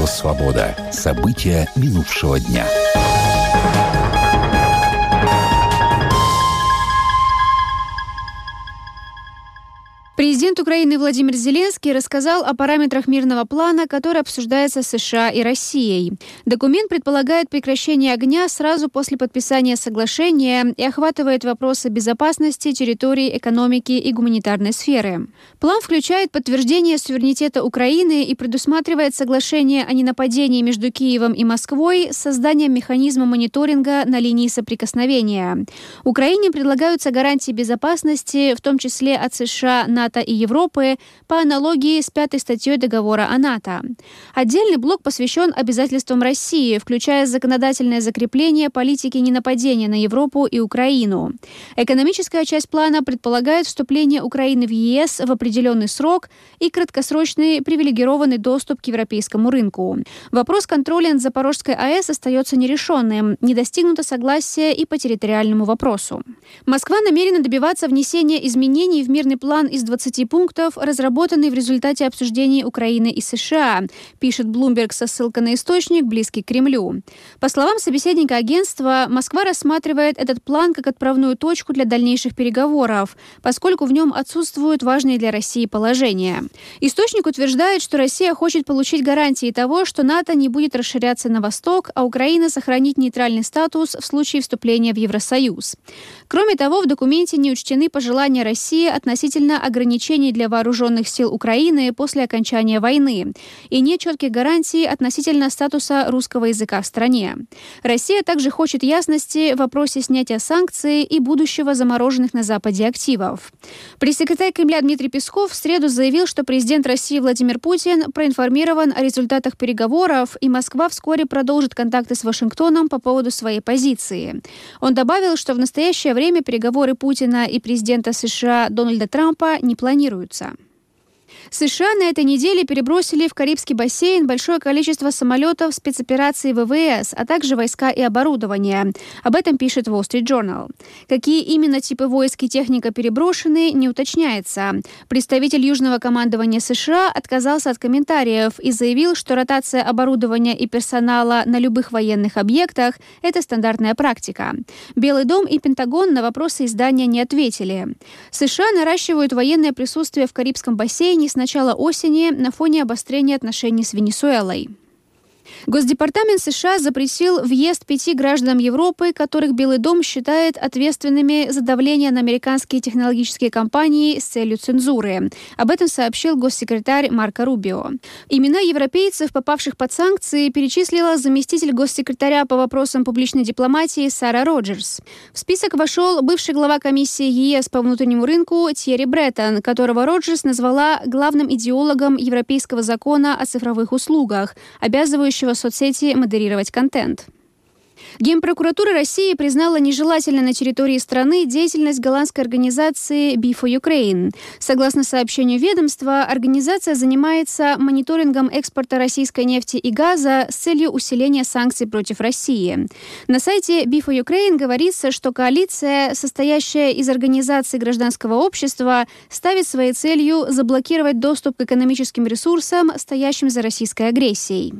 «Свобода». События минувшего дня. Президент Украины Владимир Зеленский рассказал о параметрах мирного плана, который обсуждается с США и Россией. Документ предполагает прекращение огня сразу после подписания соглашения и охватывает вопросы безопасности, территории, экономики и гуманитарной сферы. План включает подтверждение суверенитета Украины и предусматривает соглашение о ненападении между Киевом и Москвой с созданием механизма мониторинга на линии соприкосновения. Украине предлагаются гарантии безопасности, в том числе от США, НАТО и Европы, по аналогии с 5-й статьей договора о НАТО. Отдельный блок посвящен обязательствам России, включая законодательное закрепление политики ненападения на Европу и Украину. Экономическая часть плана предполагает вступление Украины в ЕС в определенный срок и краткосрочный привилегированный доступ к европейскому рынку. Вопрос контроля над Запорожской АЭС остается нерешенным. Не достигнуто согласия и по территориальному вопросу. Москва намерена добиваться внесения изменений в мирный план из 20 пунктов, разработанный в результате обсуждений Украины и США, пишет Bloomberg со ссылкой на источник, близкий к Кремлю. По словам собеседника агентства, Москва рассматривает этот план как отправную точку для дальнейших переговоров, поскольку в нем отсутствуют важные для России положения. Источник утверждает, что Россия хочет получить гарантии того, что НАТО не будет расширяться на восток, а Украина сохранит нейтральный статус в случае вступления в Евросоюз. Кроме того, в документе не учтены пожелания России относительно ограничений для вооруженных сил Украины после окончания войны и нет четких гарантий относительно статуса русского языка в стране. Россия также хочет ясности в вопросе снятия санкций и будущего замороженных на Западе активов. Пресс-секретарь Кремля Дмитрий Песков в среду заявил, что президент России Владимир Путин проинформирован о результатах переговоров, и Москва вскоре продолжит контакты с Вашингтоном по поводу своей позиции. Он добавил, что в настоящее время переговоры Путина и президента США Дональда Трампа не планируются. США на этой неделе перебросили в Карибский бассейн большое количество самолетов спецоперации ВВС, а также войска и оборудование. Об этом пишет Wall Street Journal. Какие именно типы войск и техника переброшены, не уточняется. Представитель Южного командования США отказался от комментариев и заявил, что ротация оборудования и персонала на любых военных объектах – это стандартная практика. Белый дом и Пентагон на вопросы издания не ответили. США наращивают военное присутствие в Карибском бассейне с начала осени на фоне обострения отношений с Венесуэлой. Госдепартамент США запретил въезд 5 гражданам Европы, которых Белый дом считает ответственными за давление на американские технологические компании с целью цензуры. Об этом сообщил госсекретарь Марко Рубио. Имена европейцев, попавших под санкции, перечислила заместитель госсекретаря по вопросам публичной дипломатии Сара Роджерс. В список вошел бывший глава комиссии ЕС по внутреннему рынку Тьерри Бреттон, которого Роджерс назвала главным идеологом европейского закона о цифровых услугах, обязывающего соцсети модерировать контент. Генпрокуратура России признала нежелательной на территории страны деятельность голландской организации Be4Ukraine. Согласно сообщению ведомства, организация занимается мониторингом экспорта российской нефти и газа с целью усиления санкций против России. На сайте Be4Ukraine говорится, что коалиция, состоящая из организаций гражданского общества, ставит своей целью заблокировать доступ к экономическим ресурсам, стоящим за российской агрессией.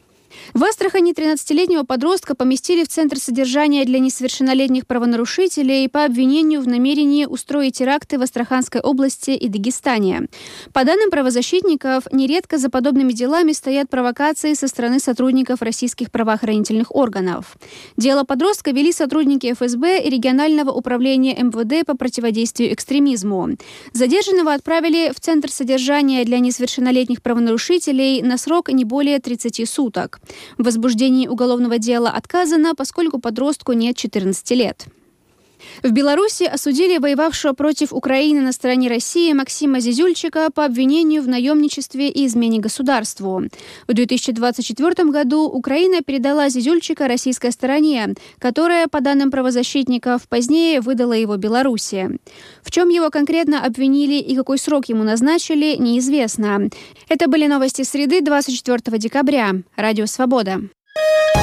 В Астрахани 13-летнего подростка поместили в Центр содержания для несовершеннолетних правонарушителей по обвинению в намерении устроить теракты в Астраханской области и Дагестане. По данным правозащитников, нередко за подобными делами стоят провокации со стороны сотрудников российских правоохранительных органов. Дело подростка вели сотрудники ФСБ и регионального управления МВД по противодействию экстремизму. Задержанного отправили в Центр содержания для несовершеннолетних правонарушителей на срок не более 30 суток. В возбуждении уголовного дела отказано, поскольку подростку нет 14 лет. В Беларуси осудили воевавшего против Украины на стороне России Максима Зизюльчика по обвинению в наемничестве и измене государству. В 2024 году Украина передала Зизюльчика российской стороне, которая, по данным правозащитников, позднее выдала его Беларуси. В чем его конкретно обвинили и какой срок ему назначили, неизвестно. Это были новости среды 24 декабря. Радио «Свобода».